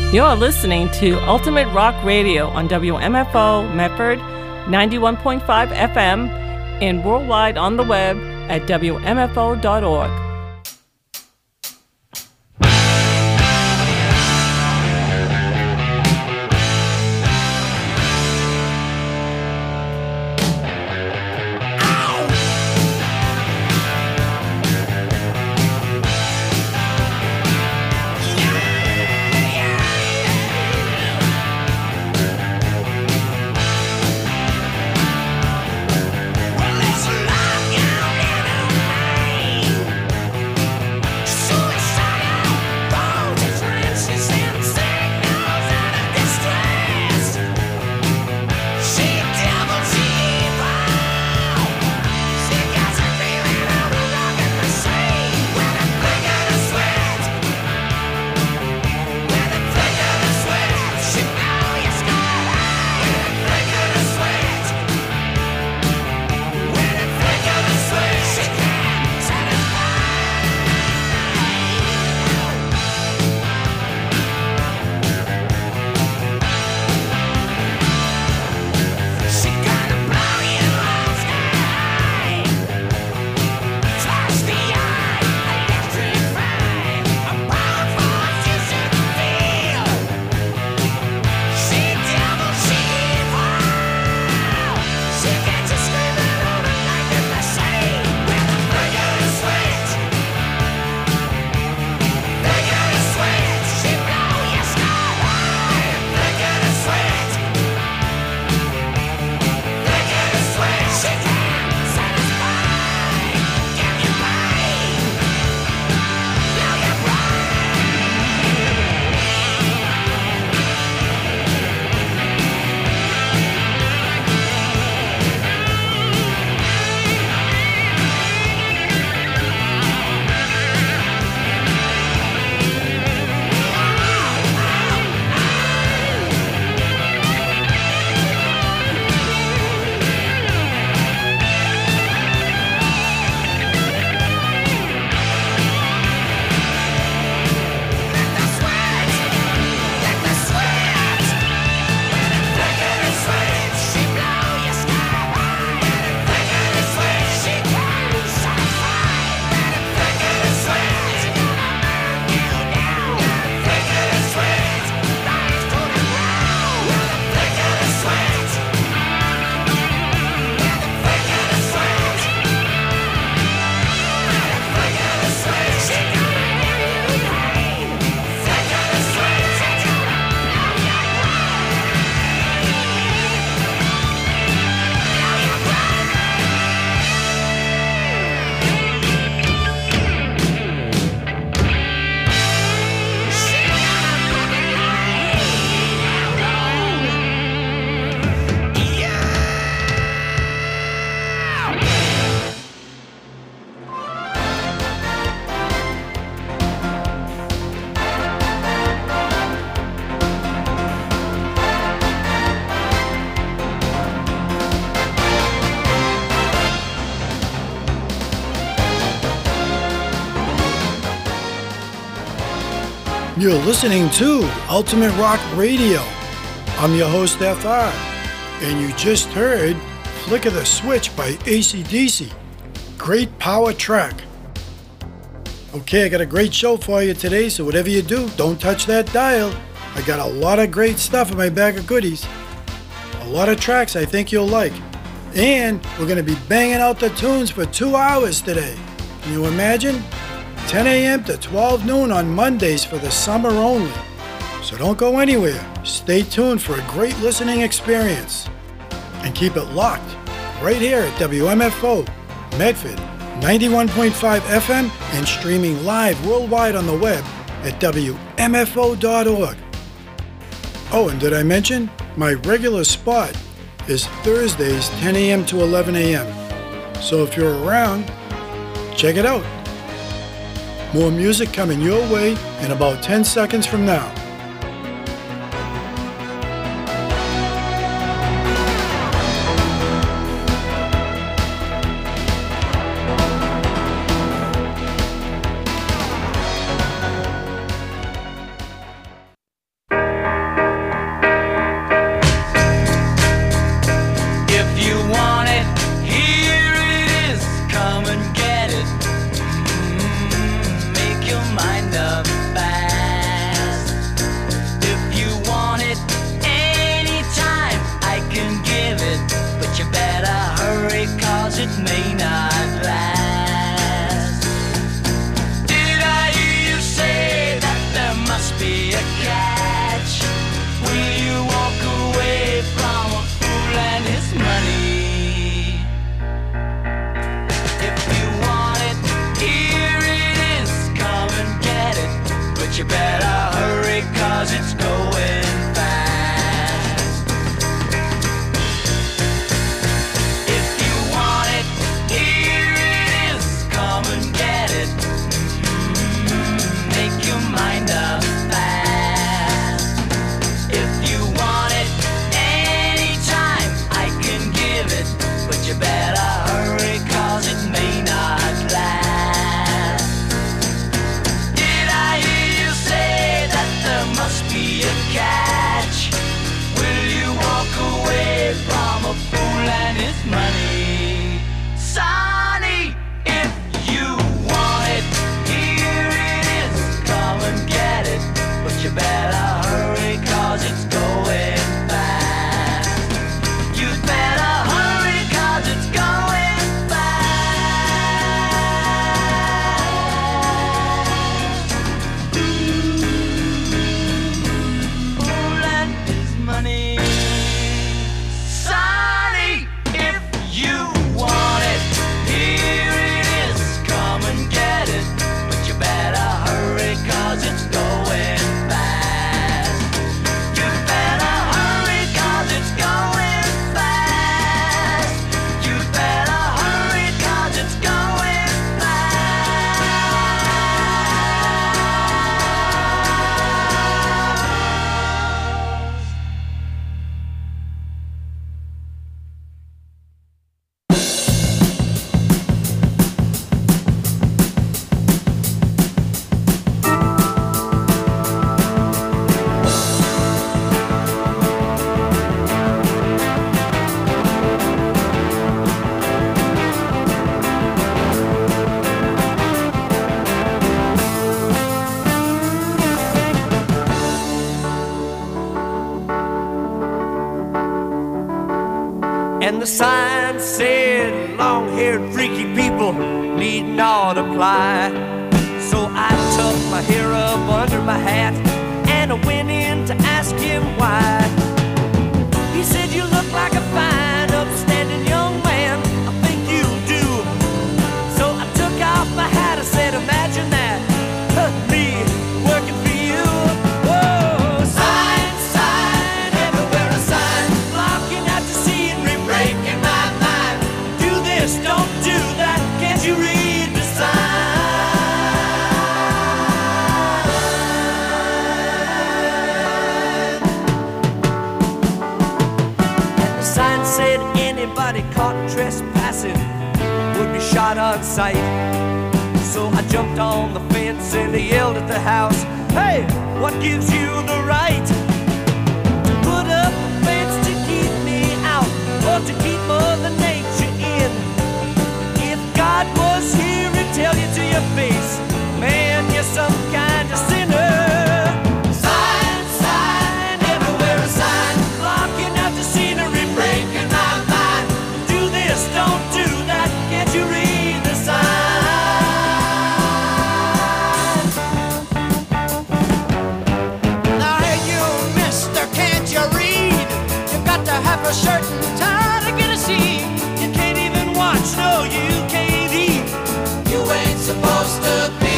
You're listening to Ultimate Rock Radio on WMFO Medford 91.5 FM and worldwide on the web at WMFO.org. You're listening to Ultimate Rock Radio. I'm your host, FR, and you just heard Flick of the Switch by AC/DC. Great power track. Okay, I got a great show for you today, so whatever you do, don't touch that dial. I got a lot of great stuff in my bag of goodies. A lot of tracks I think you'll like. And we're going to be banging out the tunes for 2 hours today. Can you imagine? 10 a.m. to 12 noon on Mondays for the summer only. So don't go anywhere. Stay tuned for a great listening experience. And keep it locked right here at WMFO, Medford, 91.5 FM and streaming live worldwide on the web at WMFO.org. Oh, and did I mention? My regular spot is Thursdays, 10 a.m. to 11 a.m. So if you're around, check it out. More music coming your way in about 10 seconds from now. mind up fast. If you want it anytime, I can give it, but you better hurry, 'cause it may not last. Did I hear you say that there must be a catch? Will you walk away from a fool and his money? If you want it, here it is, come and get it, but you better hurry, 'cause it's going fast. If you want it, here it is, come and get it. Make your mind up fast. If you want it anytime, I can give it, but you better hurry, 'cause it may not last. Did I hear you say that there must be a catch? Will you walk away from a fool and his money? Sonny, if you want it, here it is, come and get it, but you better hurry, 'cause it's going fast. You better hurry, 'cause it's going fast. Fool and his money. Sonny, if you want it, here it is, come and get it, but you better hurry, 'cause it's going fast. You better hurry, 'cause it's going fast. You better hurry, 'cause it's going fast. And the sign said, long-haired freaky people need not apply. So I tucked my hair up under my hat and I went in to ask him why. He said, you look like a fine, upstanding young man, I think you do. So I took off my hat, I said, imagine that, me working for you. Whoa, sign, sign, everywhere a sign, blocking out the scenery, breaking my mind. Do this, don't do that, can't you read the sign? The sign said anybody caught trespassing would be shot on sight. So I jumped on the fence and I yelled at the house, hey, what gives you the right to put up a fence to keep me out or to keep Mother Nature in? If God was here, he'd tell you to your face, man, you're some kind of sinner. Sign, sign, everywhere a sign, blocking out the scenery, breaking my mind. Do this, don't do that, can't you read the sign? Now hey you, mister, can't you read? You got to have a certain time to get a seat. You can't even watch, no, you can't eat. You ain't supposed to be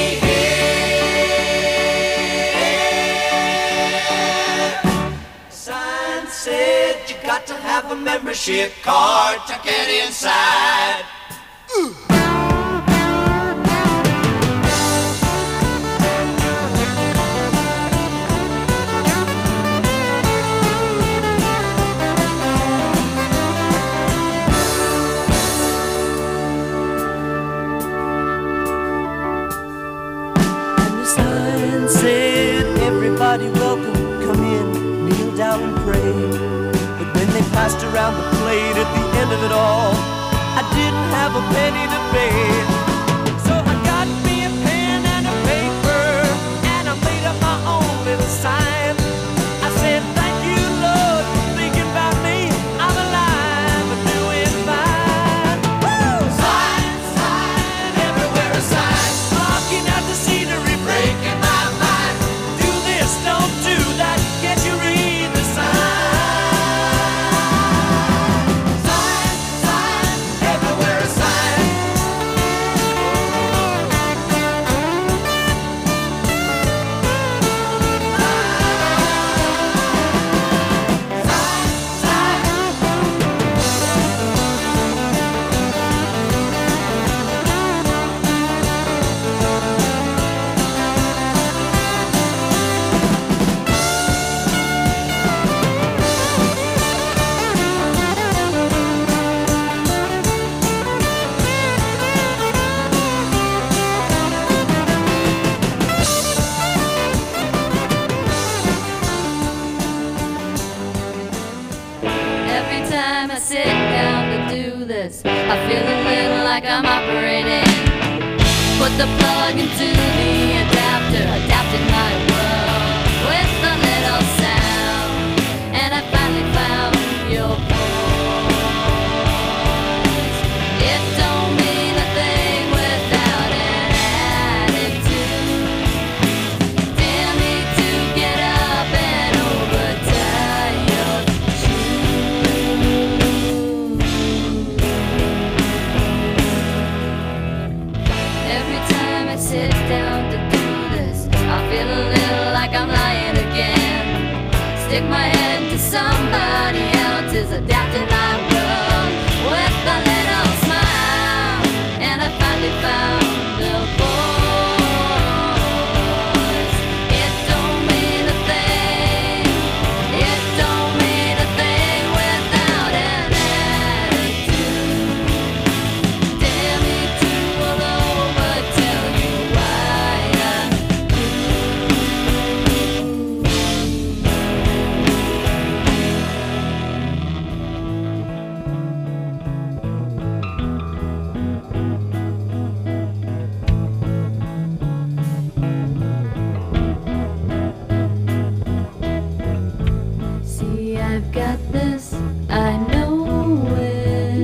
here. Sign said you got to have a membership card to get inside. And the sign said everybody welcome, come in, kneel down and pray. But when they passed around the plate at the end of it all, I didn't have a penny to pay. So I got me a pen and a paper I feel a little like I'm operating. Put the plug into the adapter, adapted my world with a little sound, and I finally found your voice. It don't mean a thing without an attitude. Dare me to get up and overtie your shoes. Every time I sit down to do this, I feel a little like I'm lying again. Stick my head to somebody else's, adapting my world with a little smile, and I finally found the voice. It don't mean a thing. It don't mean a thing without an attitude. Dare me to roll over, tell you why I do. See, I've got this, I know it.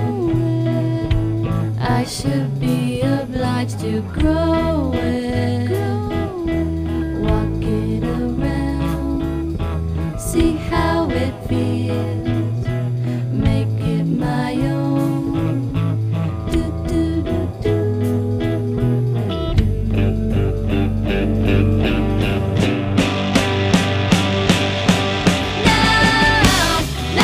I should be obliged to grow it. Walk it around, see how it feels. Make it my own. Do, do, do, do. No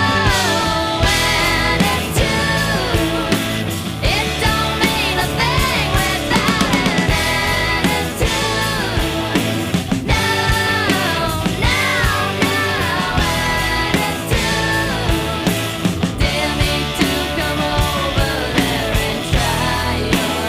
attitude. It don't mean a thing without an attitude. No attitude. Dare me to come over there and try your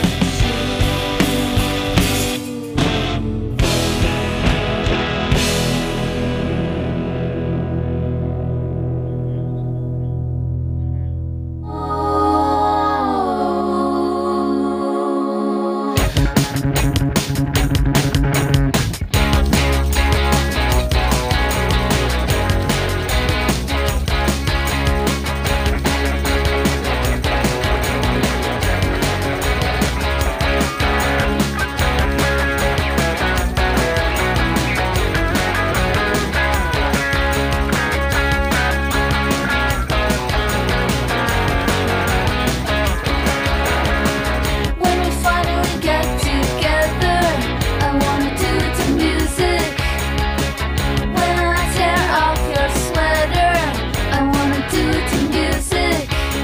When we finally get together, I wanna do it to music. When I tear off your sweater, I wanna do it to music.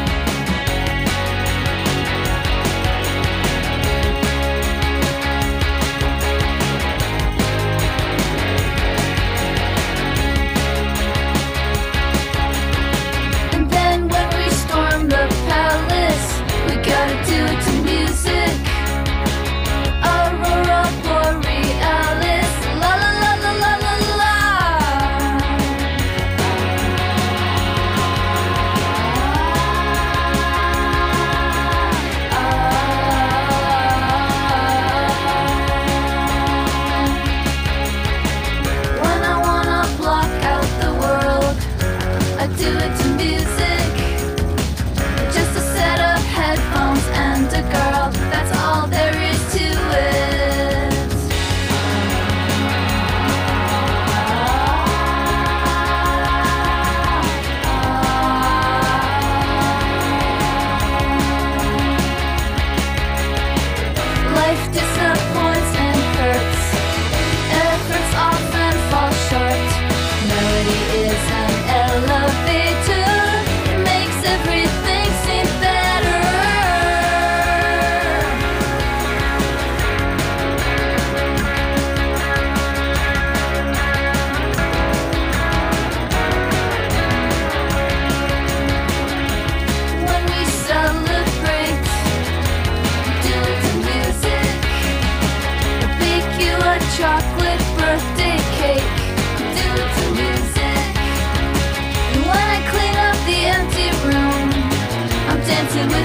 And then when we storm the palace, we gotta do it to music. Aurora Borealis, la la la la la la la. When I wanna block out the world, I do it to music. Just a set of headphones and a girl, that's all there is to it. Life disappoints and hurts. Efforts often fall short. Melody is an elevator. It makes everything seem better. When we celebrate, do it to music. Bake you a chocolate birthday cake. Do it to music. And when I clean up the empty room, I'm dancing with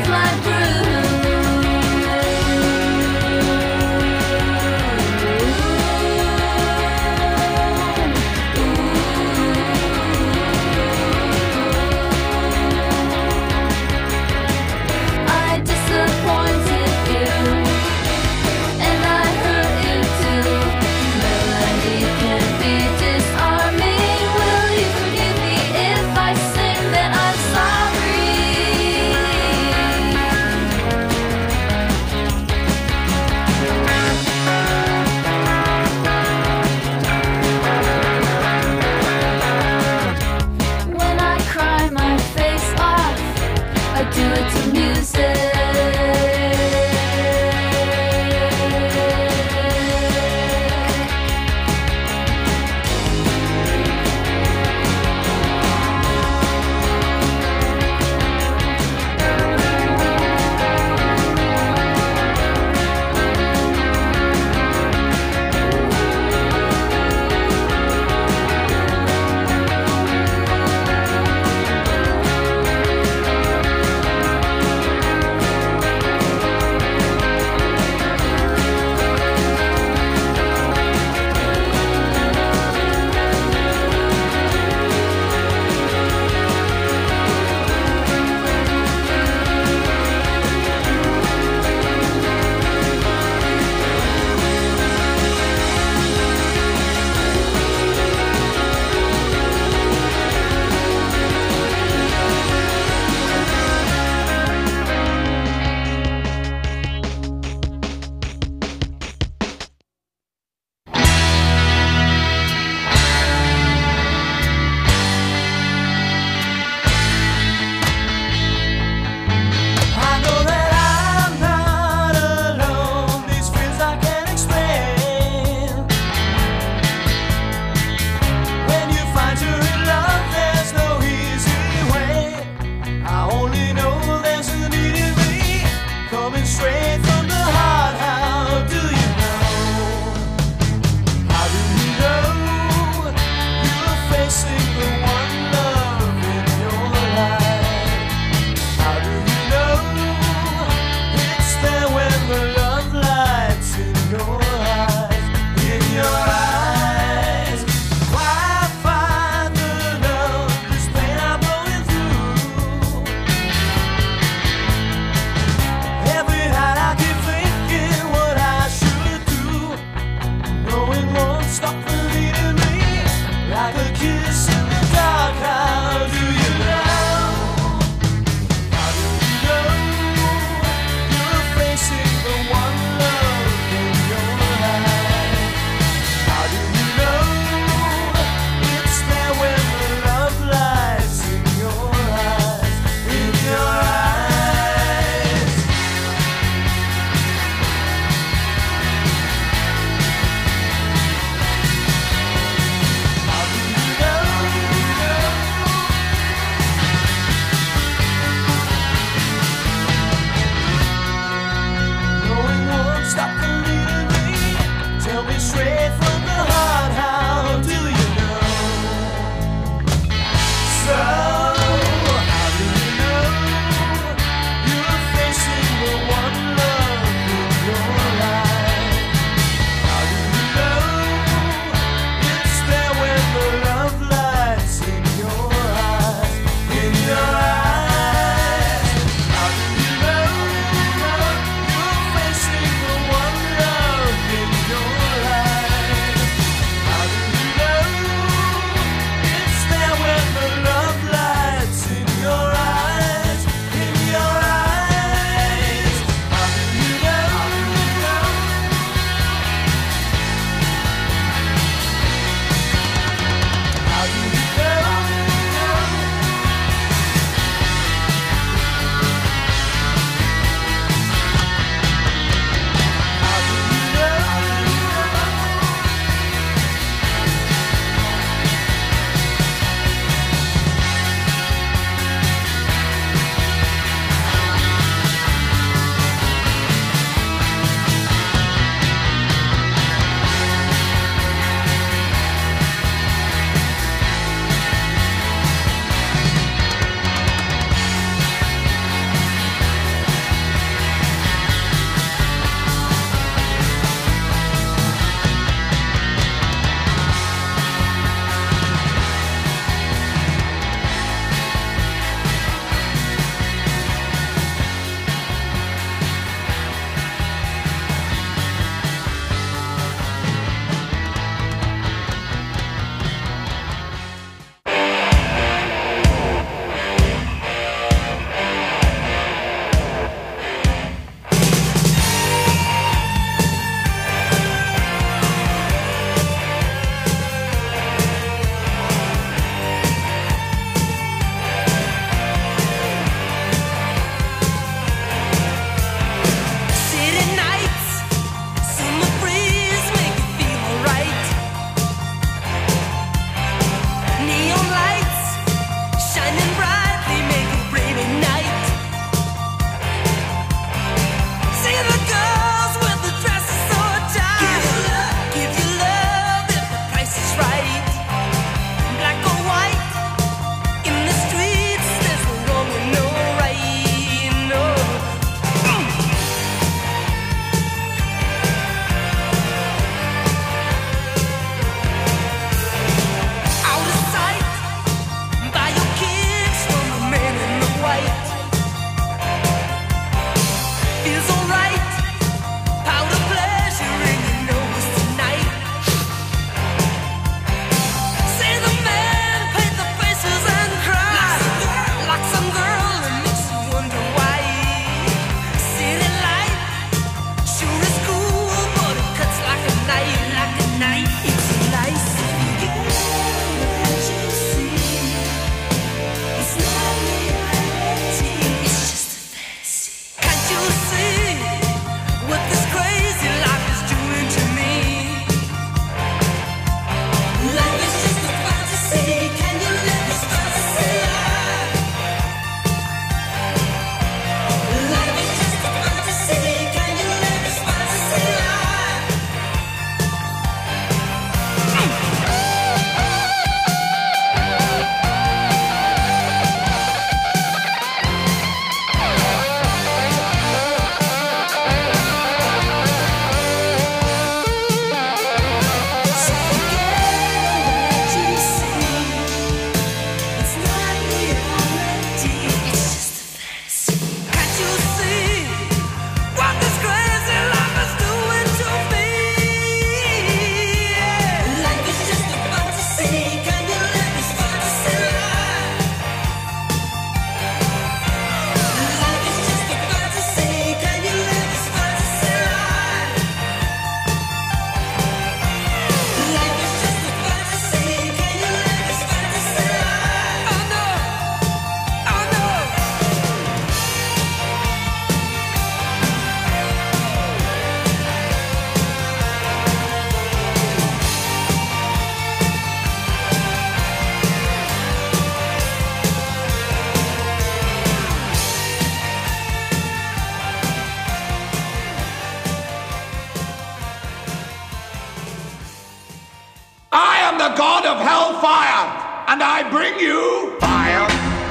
the god of hellfire, and I bring you fire.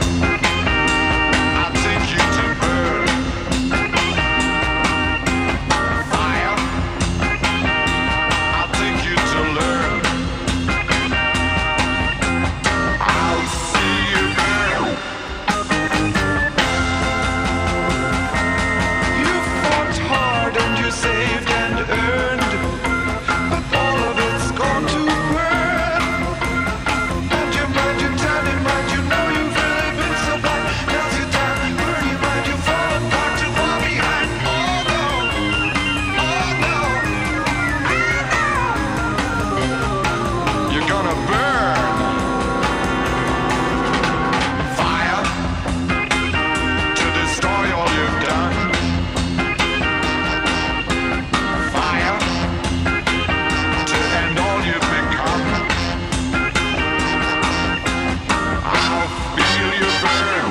I'll take you to burn. Fire. I'll take you to learn. I'll see you burn. You fought hard and you saved and earned, but all of it's gone to burn. And your mind, your time, your mind, you know you've really been so blind. Now's your time, burn your mind, you fall apart, you fall behind. Oh no, oh no, you're gonna burn. Fire to destroy all you've done. Fire to end all you've become. I'll feel you burn.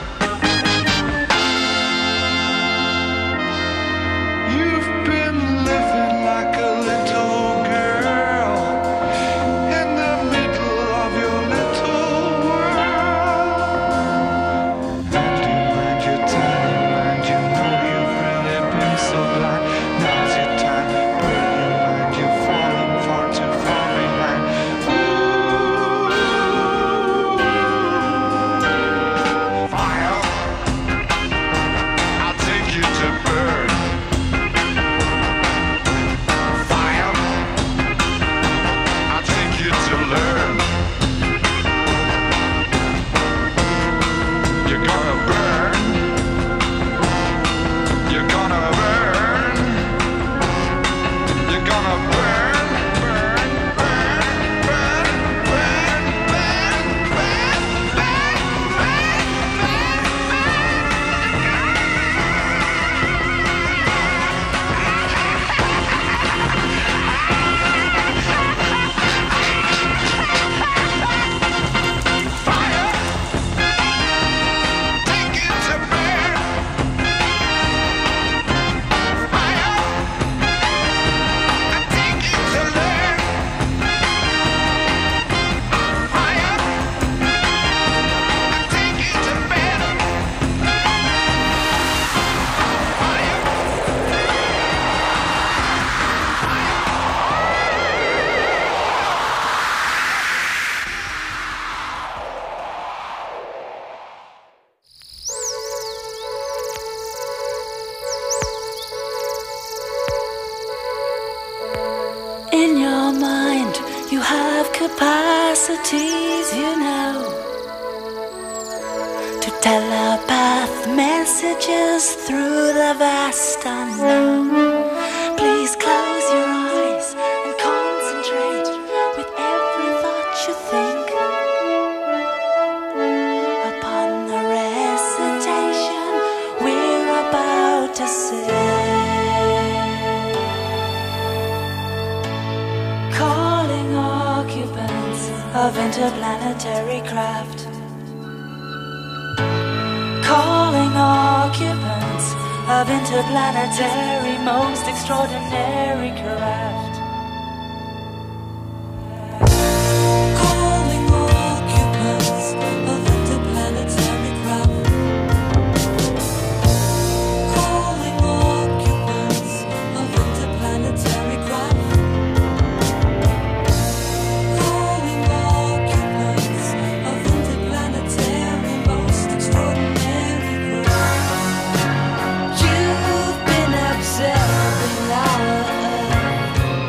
You've been living like a little girl in the middle of your little world. And you mind your tiny mind, you know you've really been so blind. Now's your time, burn your mind, you've fallen far too far behind. Fire, I'll take you to burn. Fire, I'll take you to learn. You're gonna burn. You're gonna burn. You're gonna burn, burn, burn, burn, burn, burn, burn, Fire, take it to burn. Fire, I take it to learn. Fire, I take it to burn. In your mind, you have capacities, you know, to telepath messages through the vast unknown. Please close your eyes and concentrate with every thought you think upon the recitation we're about to sing. Calling occupants of interplanetary craft. Calling occupants of interplanetary most extraordinary craft. Calling occupants of interplanetary craft. Calling occupants of interplanetary craft. Calling occupants of interplanetary most extraordinary craft. You've been observing our Earth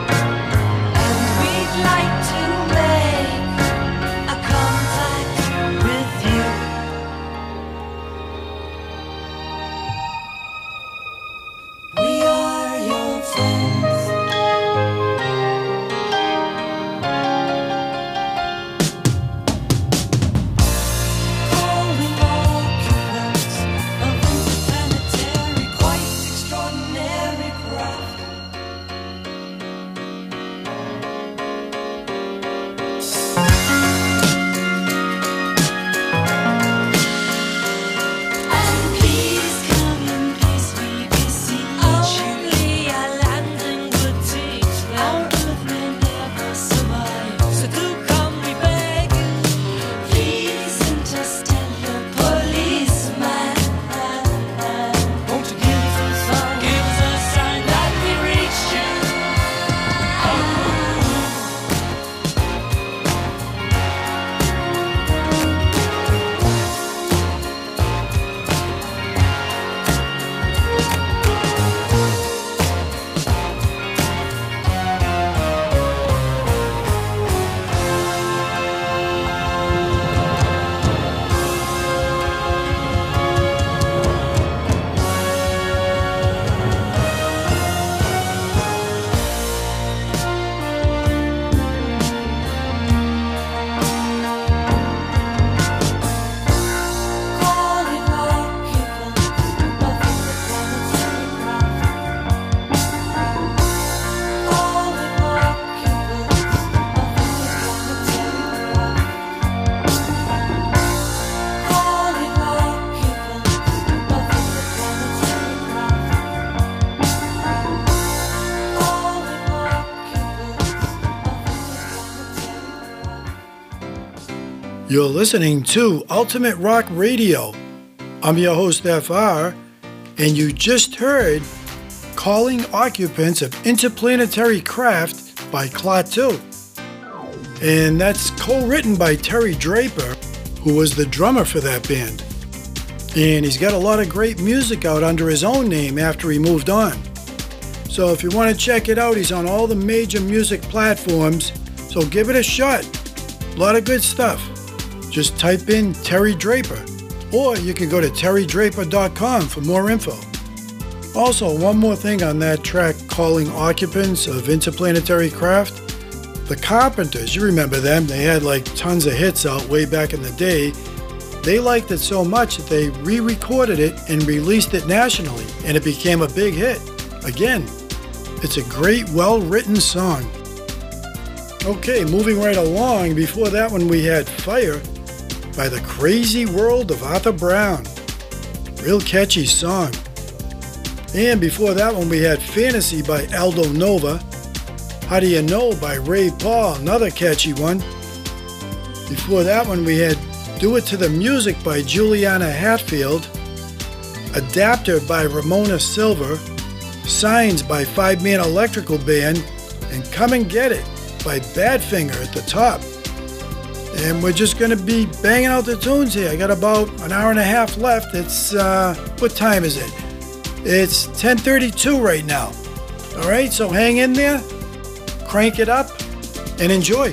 You're listening to Ultimate Rock Radio. I'm your host, FR, and you just heard Calling Occupants of Interplanetary Craft by Klaatu. And that's co-written by Terry Draper, who was the drummer for that band. And he's got a lot of great music out under his own name after he moved on. So if you want to check it out, he's on all the major music platforms, so give it a shot. A lot of good stuff. Just type in Terry Draper, or you can go to terrydraper.com for more info. Also, one more thing on that track, Calling Occupants of Interplanetary Craft. The Carpenters, you remember them, they had like tons of hits out way back in the day. They liked it so much that they re-recorded it and released it nationally, and it became a big hit. Again, it's a great, well-written song. Okay, moving right along, before that one we had Fire by The Crazy World of Arthur Brown. Real catchy song. And before that one we had Fantasy by Aldo Nova. How Do You Know by Ray Paul, another catchy one. Before that one we had Do It to the Music by Juliana Hatfield. Adapter by Ramona Silver. Signs by Five Man Electrical Band. And Come and Get It by Badfinger at the top. And we're just going to be banging out the tunes here. I got about an hour and a half left. It's, what time is it? It's 10:32 right now. All right, so hang in there, crank it up, and enjoy.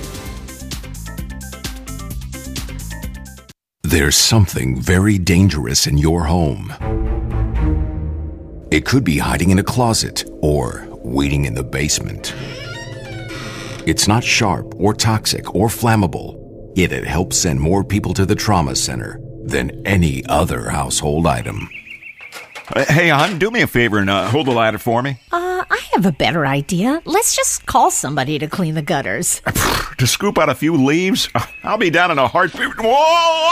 There's something very dangerous in your home. It could be hiding in a closet or waiting in the basement. It's not sharp or toxic or flammable, yet it helps send more people to the trauma center than any other household item. Hey, hon, do me a favor and hold the ladder for me. I have a better idea. Let's just call somebody to clean the gutters. To scoop out a few leaves? I'll be down in a heartbeat. Whoa!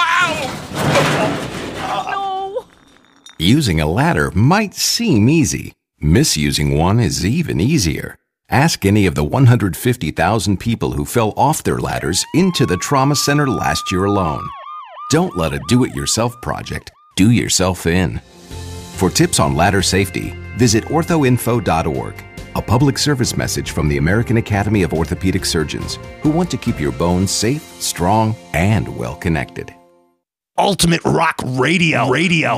Ow! No! Using a ladder might seem easy. Misusing one is even easier. Ask any of the 150,000 people who fell off their ladders into the trauma center last year alone. Don't let a do-it-yourself project do yourself in. For tips on ladder safety, visit orthoinfo.org, a public service message from the American Academy of Orthopedic Surgeons, who want to keep your bones safe, strong, and well-connected. Ultimate Rock Radio. Radio.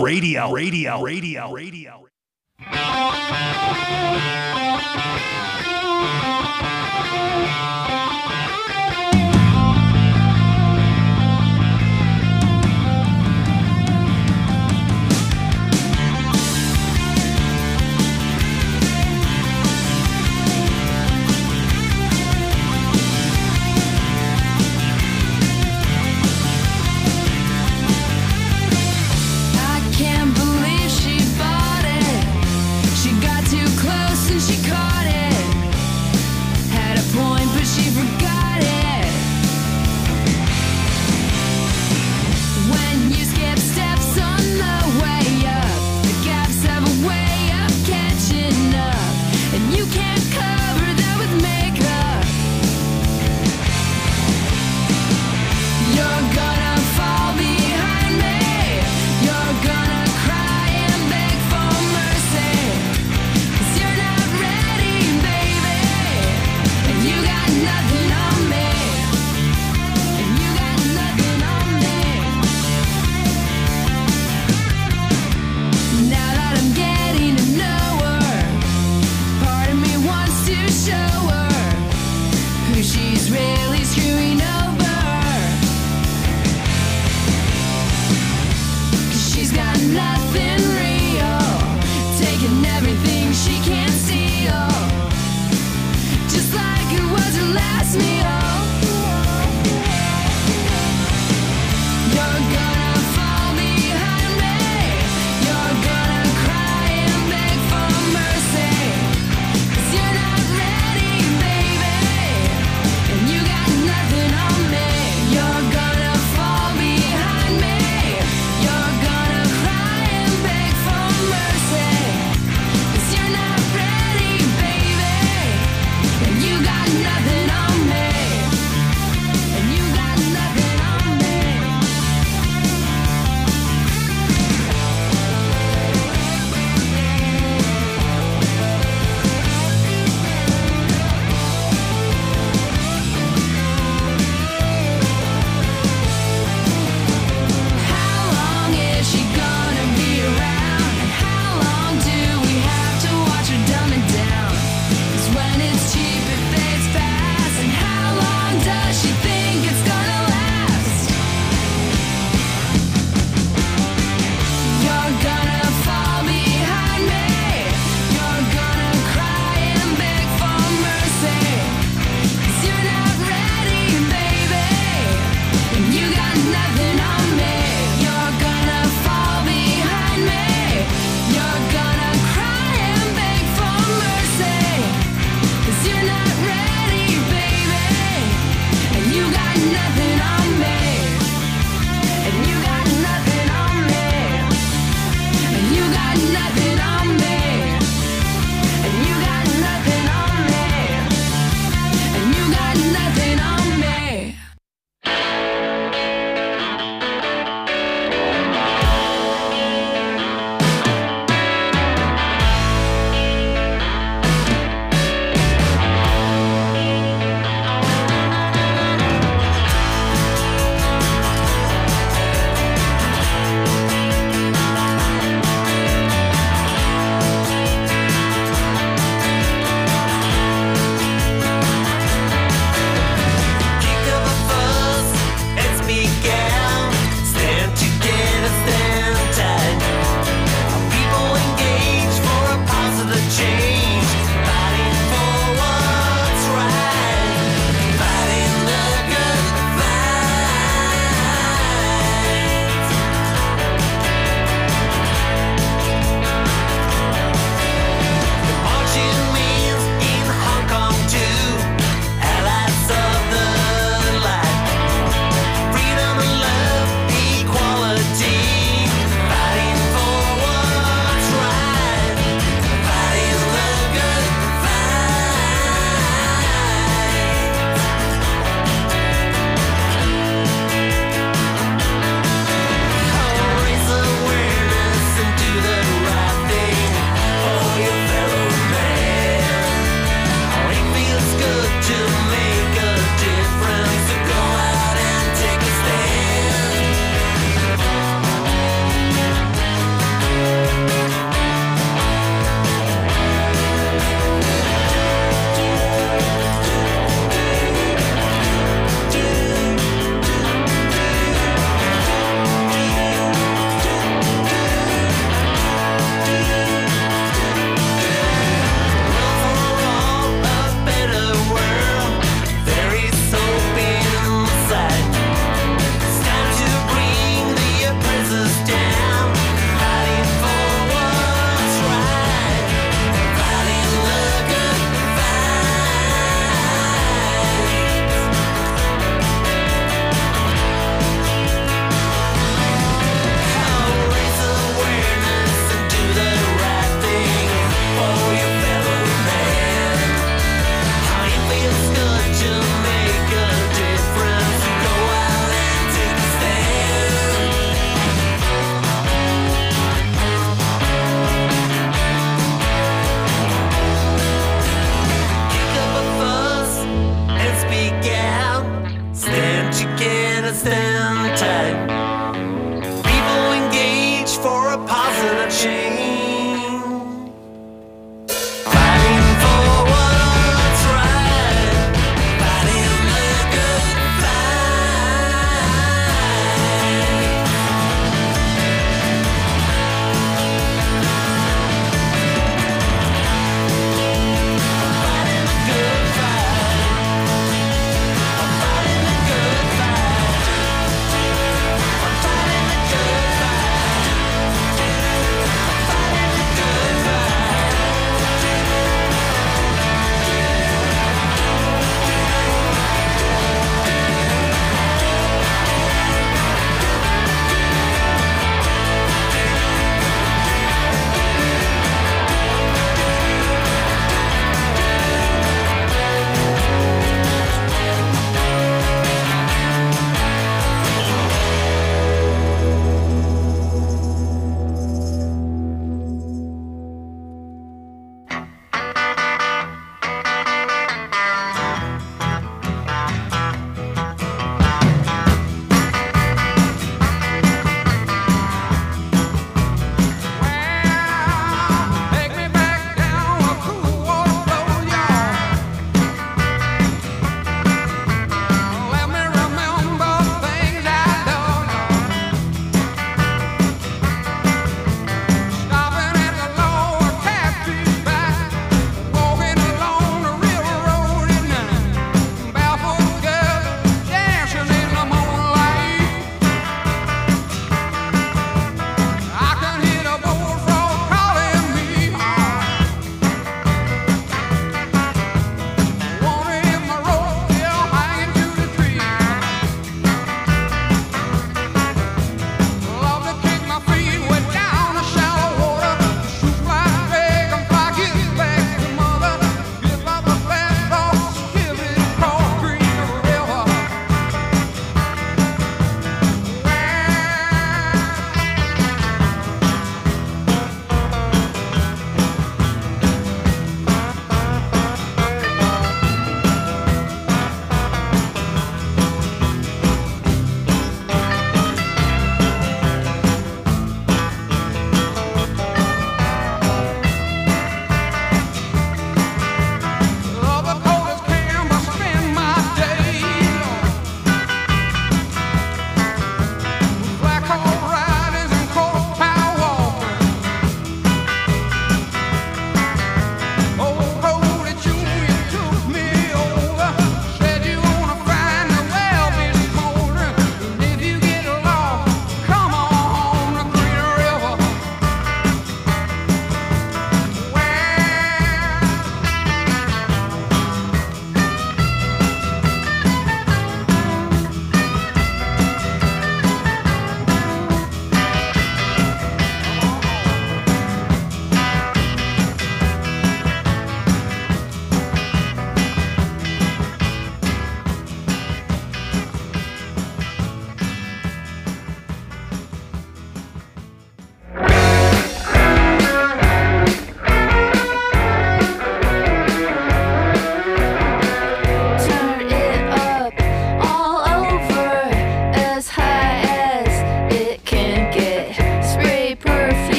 Nothing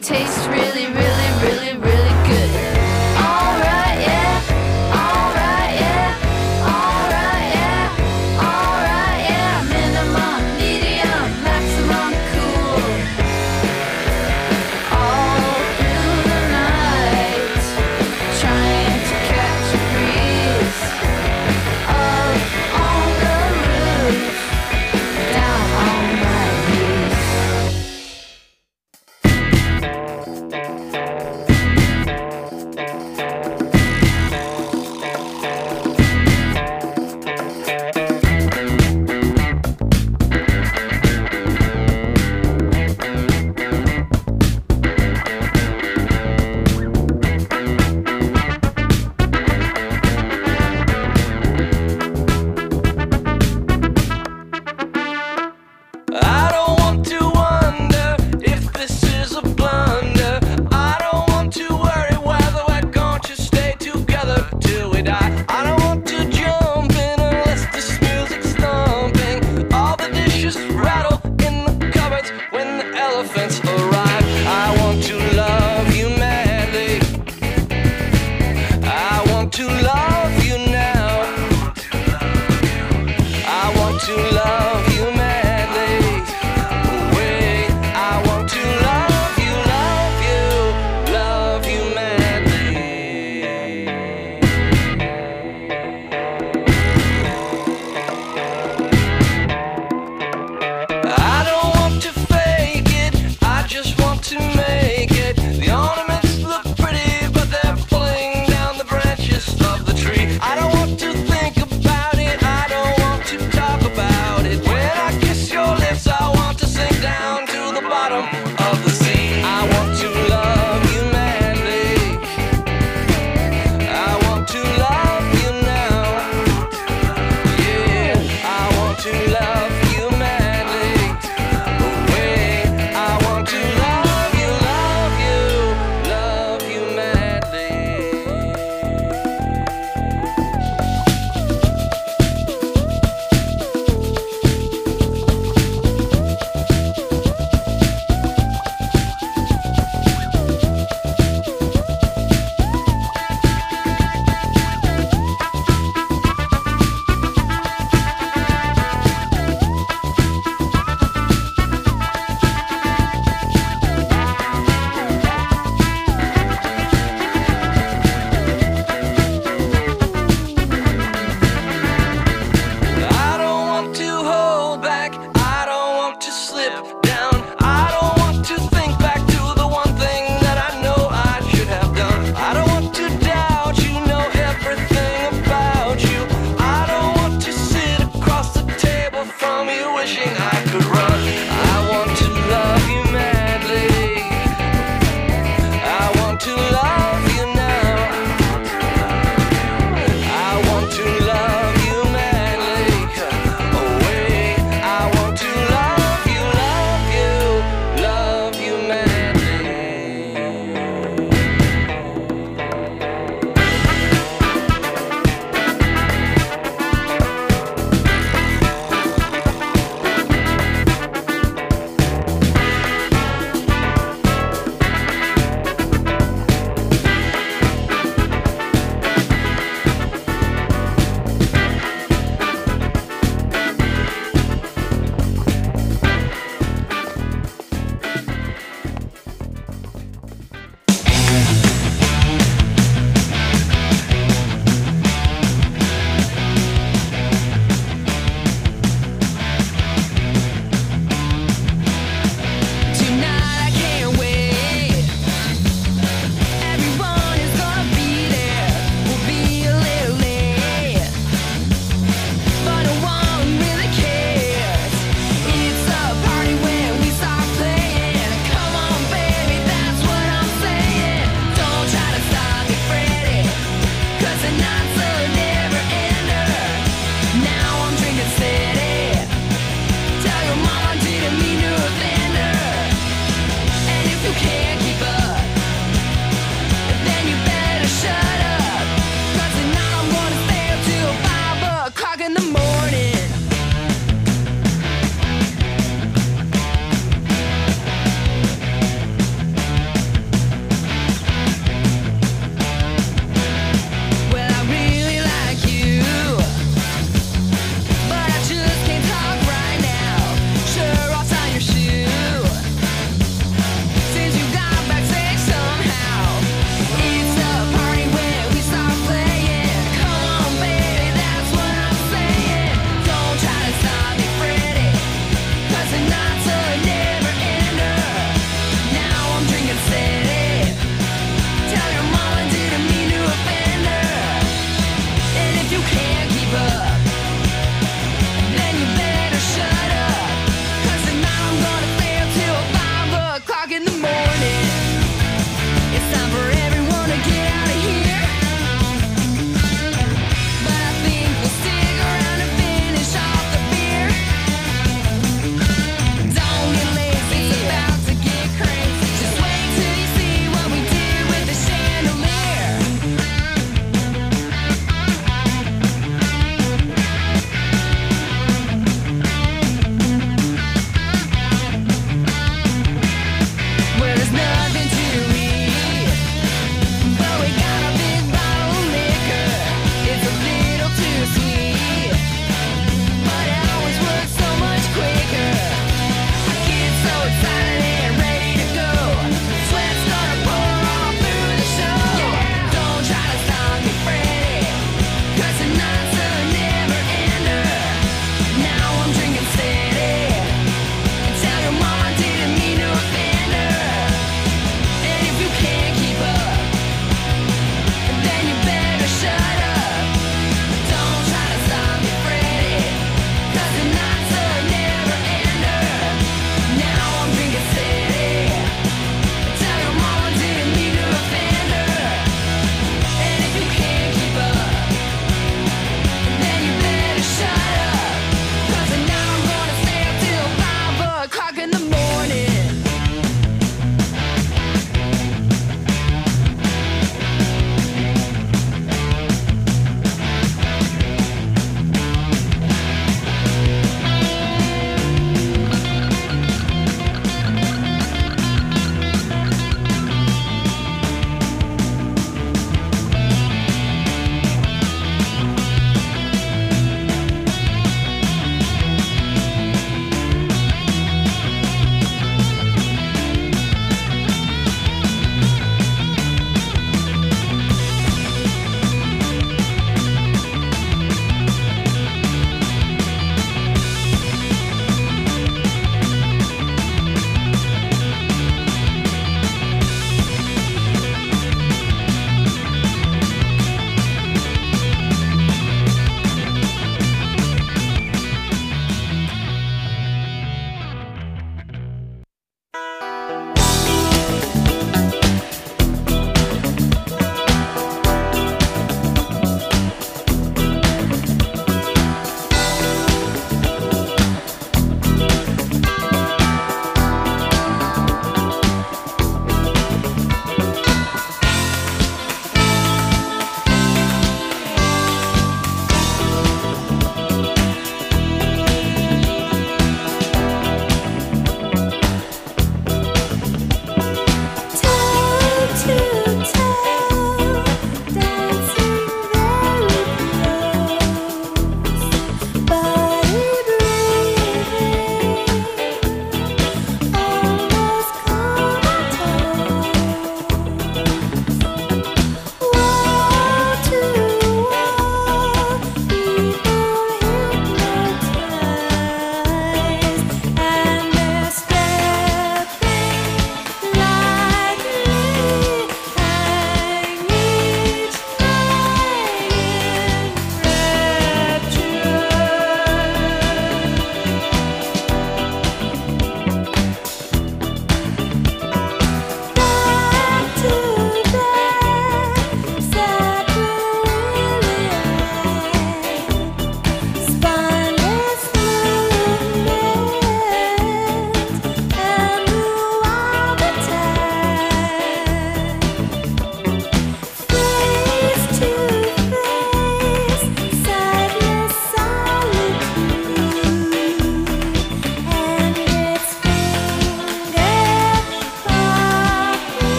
it tastes really, really, really, really good. Alright, yeah. Alright, yeah. Alright, yeah. Alright, yeah. Minimum, medium, maximum cool. All through the night, trying to catch a breeze up on the roof, down on my knees. I don't want to wonder if this is a blunder. I don't want to worry whether we're going to stay together till we die. I don't want to jump in unless this music's thumping. All the dishes rattle in the cupboards when the elephants arrive. I want to love you madly. I want to love you now. I want to love you madly. Wait, I want to love you, love you madly. I don't want to fake it. I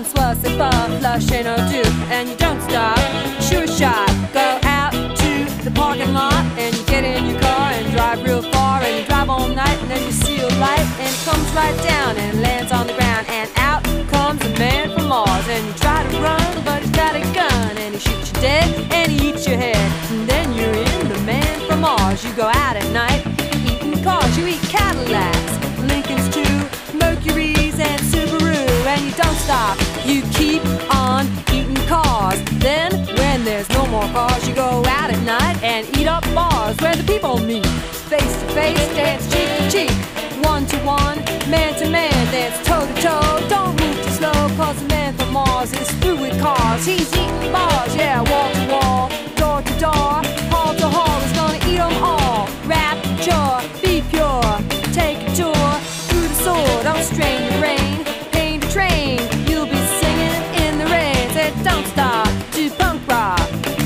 swass and puff, flush and do, and you don't stop. Sure shot, go out to the parking lot and you get in your car and drive real far and you drive all night and then you see a light and it comes right down and lands on the ground and out comes a man from Mars and you try to run but he's got a gun and he shoots you dead and he eats your head and then you're in the Man from Mars. You go out at night eating cars, you eat Cadillacs, Lincolns too, Mercuries and Subaru, and you don't stop, you keep on eating cars. Then when there's no more cars, you go out at night and eat up bars where the people meet, face to face, dance cheek to cheek, one to one, man to man, dance toe to toe. Don't move too slow, cause the Man from Mars is through with cars. He's eating bars, yeah, wall to wall, door to door, hall to hall, he's gonna eat them all. Rapture, be pure, take a tour through the soul, don't strain the rain, paint a train, you'll be singing in the rain. Say don't stop, do punk rock.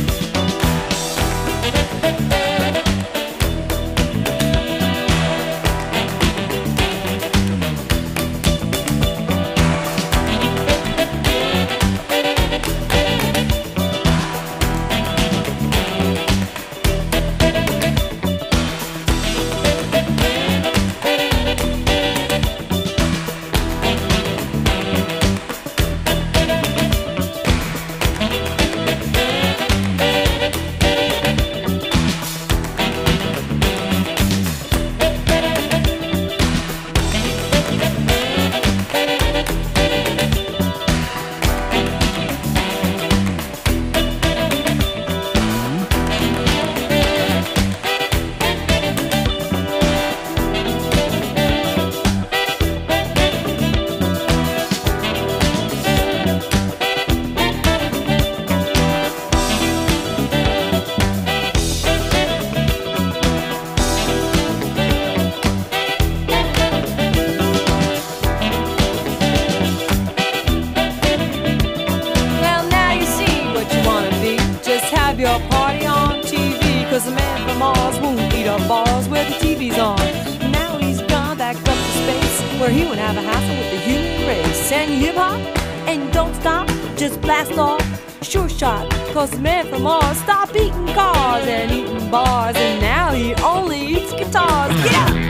Where he wouldn't have a hassle with the human race. And you hip hop and you don't stop, just blast off, sure shot. Cause the Man from Mars stopped eating cars and eating bars, and now he only eats guitars. Get up!